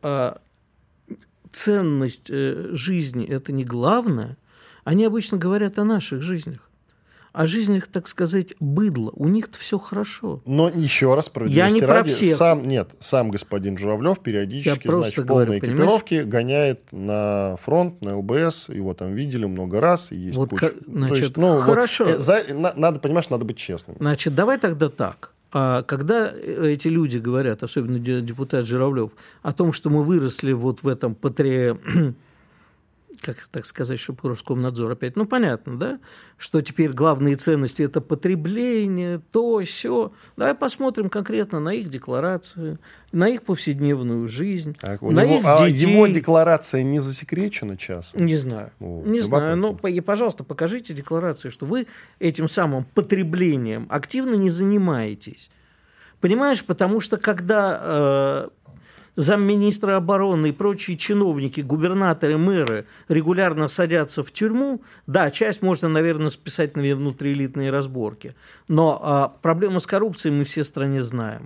Speaker 4: ценность жизни – это не главное, они обычно говорят о наших жизнях. О жизнях, так сказать, быдло. У них-то все хорошо.
Speaker 2: Но еще раз, справедливости
Speaker 4: ради,
Speaker 2: про всех. Сам господин Журавлев периодически, в полной экипировке гоняет на фронт, на ЛБС. Его там видели много раз. И есть
Speaker 4: вот
Speaker 2: куча.
Speaker 4: Значит, хорошо.
Speaker 2: Надо, понимаешь, надо быть честным.
Speaker 4: Значит, давай тогда так. Когда эти люди говорят, особенно депутат Журавлев, о том, что мы выросли вот в этом как так сказать, чтобы Роскомнадзор опять, ну, понятно, да, что теперь главные ценности – это потребление, то, сё. Давай посмотрим конкретно на их декларации, на их повседневную жизнь, на их детей.
Speaker 2: Его декларация не засекречена часом?
Speaker 4: Не знаю, не знаю, но, пожалуйста, покажите декларации, что вы этим самым потреблением активно не занимаетесь. Понимаешь, потому что когда замминистра обороны и прочие чиновники, губернаторы, мэры регулярно садятся в тюрьму, да, часть можно, наверное, списать на внутриэлитные разборки, но проблему с коррупцией мы все в стране знаем.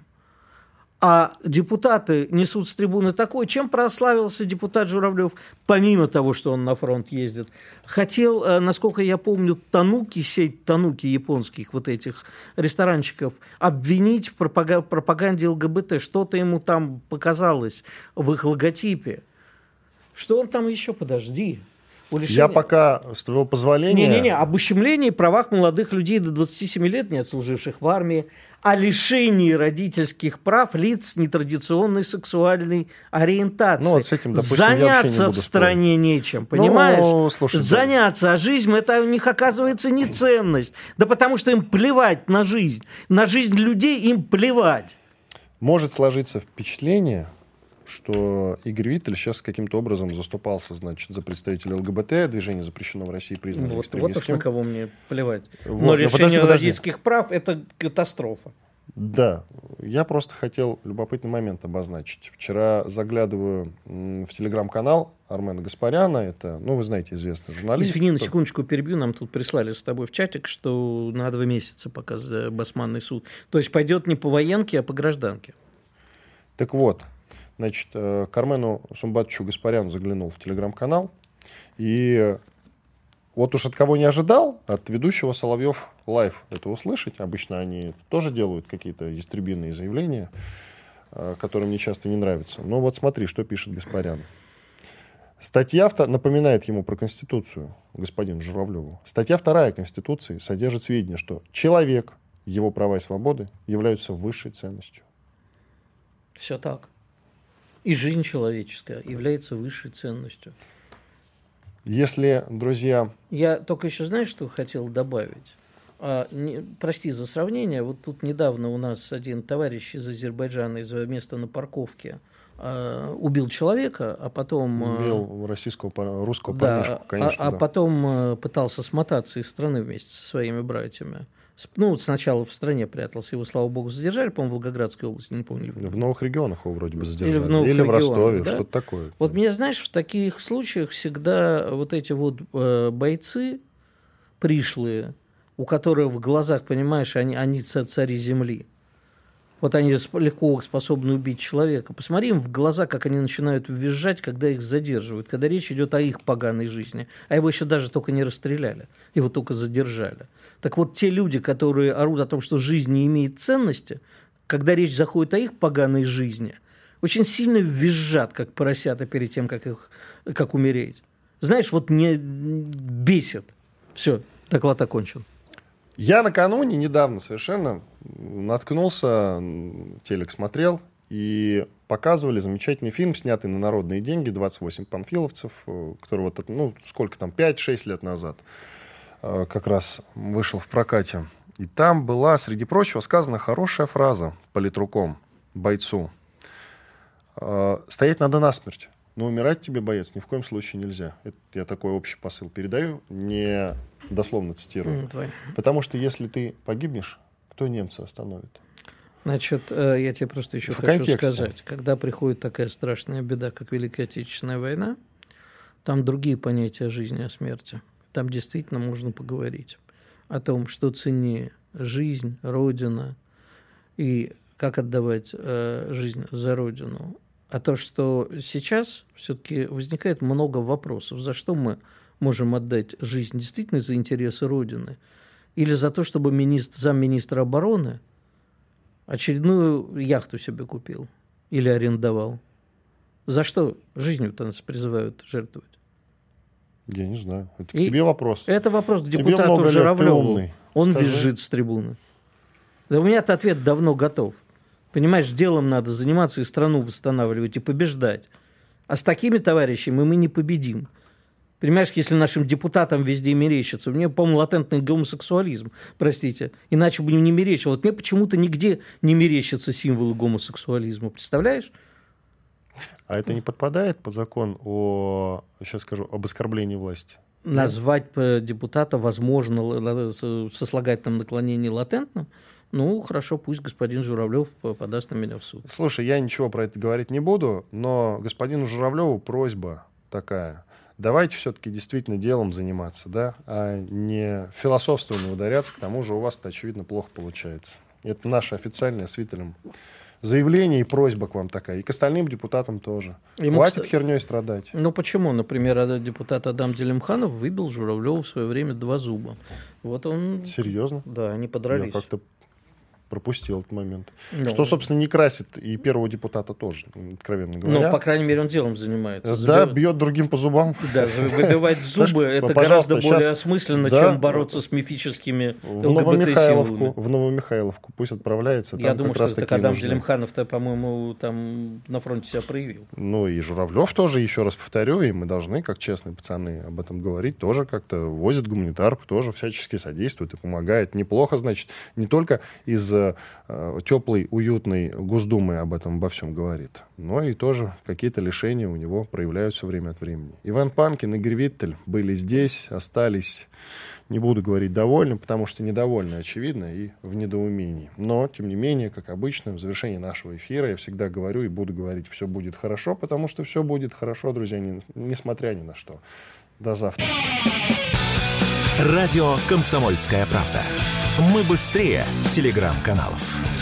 Speaker 4: А депутаты несут с трибуны такое, чем прославился депутат Журавлев, помимо того, что он на фронт ездит. Хотел, насколько я помню, сеть тануки японских вот этих ресторанчиков обвинить в пропаганде ЛГБТ. Что-то ему там показалось в их логотипе. Что он там еще? Подожди.
Speaker 2: Я пока, с твоего позволения...
Speaker 4: Об ущемлении правах молодых людей до 27 лет, не отслуживших в армии, о лишении родительских прав лиц с нетрадиционной сексуальной ориентацией.
Speaker 2: Ну, вот с этим, допустим,
Speaker 4: заняться в стране нечем, понимаешь?
Speaker 2: Ну, слушай,
Speaker 4: заняться, а жизнь, это у них оказывается не ценность. Да потому что им плевать на жизнь. На жизнь людей им плевать.
Speaker 2: Может сложиться впечатление, что Игорь Виттель сейчас каким-то образом заступался, значит, за представителей ЛГБТ, движение запрещено в России, признано экстремистским.
Speaker 4: Вот уж на кого мне плевать.
Speaker 2: Вот.
Speaker 4: Но лишение родительских прав – это катастрофа.
Speaker 2: Да, я просто хотел любопытный момент обозначить. Вчера заглядываю в телеграм-канал Армена Гаспаряна, это, ну, вы знаете, известный журналист.
Speaker 4: Извини, на секундочку перебью, нам тут прислали с тобой в чатик, что на 2 месяца пока Басманный суд. То есть пойдет не по военке, а по гражданке.
Speaker 2: Так вот. Значит, к Армену Сумбатовичу Гаспаряну заглянул в телеграм-канал. И вот уж от кого не ожидал, от ведущего Соловьев Лайв это услышать. Обычно они тоже делают какие-то ястребиные заявления, которые мне часто не нравятся. Но вот смотри, что пишет Гаспарян. Статья напоминает ему про Конституцию, господину Журавлеву. Статья 2 Конституции содержит сведения, что человек, его права и свободы являются высшей ценностью.
Speaker 4: Все так. И жизнь человеческая является высшей ценностью.
Speaker 2: Если, друзья...
Speaker 4: Я только еще, знаешь, что хотел добавить? Прости за сравнение. Вот тут недавно у нас один товарищ из Азербайджана из места на парковке убил человека, а потом...
Speaker 2: Убил русского парнишку, конечно.
Speaker 4: А потом пытался смотаться из страны вместе со своими братьями. Ну, сначала в стране прятался, его, слава богу, задержали, по-моему, в Волгоградской области, не помню.
Speaker 2: В Новых регионах его вроде бы задержали.
Speaker 4: Или в
Speaker 2: Ростове,
Speaker 4: да?
Speaker 2: что-то такое.
Speaker 4: Вот мне, знаешь, в таких случаях всегда вот эти вот бойцы пришлые, у которых в глазах, понимаешь, они цари земли. Вот они легко способны убить человека. Посмотри им в глаза, как они начинают визжать, когда их задерживают, когда речь идет о их поганой жизни. А его еще даже только не расстреляли, его только задержали. Так вот, те люди, которые орут о том, что жизнь не имеет ценности, когда речь заходит о их поганой жизни, очень сильно визжат, как поросята, перед тем, как умереть. Знаешь, вот не бесит. Все, доклад окончен.
Speaker 2: Я накануне недавно совершенно наткнулся, телек смотрел, и показывали замечательный фильм, снятый на народные деньги, «28 панфиловцев», который вот, ну, сколько там, 5-6 лет назад как раз вышел в прокате. И там была, среди прочего, сказана хорошая фраза политруком, бойцу. «Стоять надо насмерть, но умирать тебе, боец, ни в коем случае нельзя». Это я такой общий посыл передаю, не дословно цитирую. Потому что если ты погибнешь, кто немца остановит?
Speaker 4: Значит, я тебе просто еще хочу сказать. Когда приходит такая страшная беда, как Великая Отечественная война, там другие понятия жизни и смерти. Там действительно можно поговорить о том, что ценнее жизнь, Родина и как отдавать жизнь за Родину. А то, что сейчас все-таки возникает много вопросов. За что мы можем отдать жизнь? Действительно за интересы Родины? Или за то, чтобы замминистра обороны очередную яхту себе купил или арендовал? За что жизнью-то нас призывают жертвовать?
Speaker 2: Я не знаю. Это к тебе вопрос.
Speaker 4: Это вопрос к депутату Журавлеву. Он визжит с трибуны. Да у меня-то ответ давно готов. Понимаешь, делом надо заниматься и страну восстанавливать, и побеждать. А с такими товарищами мы не победим. Понимаешь, если нашим депутатам везде мерещится. Мне, по-моему, латентный гомосексуализм, простите. Иначе бы не мерещил. Вот мне почему-то нигде не мерещатся символы гомосексуализма. Представляешь?
Speaker 2: А это не подпадает под закон сейчас скажу, об оскорблении власти?
Speaker 4: Назвать депутата, возможно, сослагательным наклонением латентным? Ну, хорошо, пусть господин Журавлев подаст на меня в суд.
Speaker 2: Слушай, я ничего про это говорить не буду, но господину Журавлеву просьба такая. Давайте все-таки действительно делом заниматься, да, а не философствованно ударяться, к тому же у вас это, очевидно, плохо получается. Это наше официальное с Виттелем заявление и просьба к вам такая, и к остальным депутатам тоже. Хватит херней страдать.
Speaker 4: Ну почему? Например, депутат Адам Делимханов выбил Журавлеву в свое время 2 зуба. Вот он...
Speaker 2: Серьезно?
Speaker 4: Да, они подрались.
Speaker 2: Я как-то пропустил этот момент. Ну, что, собственно, не красит и первого депутата тоже, откровенно говоря.
Speaker 4: Ну, по крайней мере, он делом занимается.
Speaker 2: Да, бьет другим по зубам.
Speaker 4: Да, выбивать зубы, это гораздо более осмысленно, чем бороться с мифическими ЛГБТ-символами.
Speaker 2: В Новомихайловку пусть отправляется.
Speaker 4: Я думаю, что это Адам Делимханов-то, по-моему, там на фронте себя проявил.
Speaker 2: Ну, и Журавлев тоже, еще раз повторю, и мы должны, как честные пацаны, об этом говорить, тоже как-то возят гуманитарку, тоже всячески содействует и помогает. Неплохо, значит, не только из теплой, уютной Госдумы обо всем говорит. Но и тоже какие-то лишения у него проявляются время от времени. Иван Панкин, Игорь Виттель были здесь, остались, не буду говорить довольны, потому что недовольны, очевидно, и в недоумении. Но, тем не менее, как обычно, в завершении нашего эфира я всегда говорю и буду говорить, все будет хорошо, потому что все будет хорошо, друзья, несмотря ни на что. До завтра.
Speaker 1: Радио «Комсомольская правда». Мы быстрее телеграм-каналов.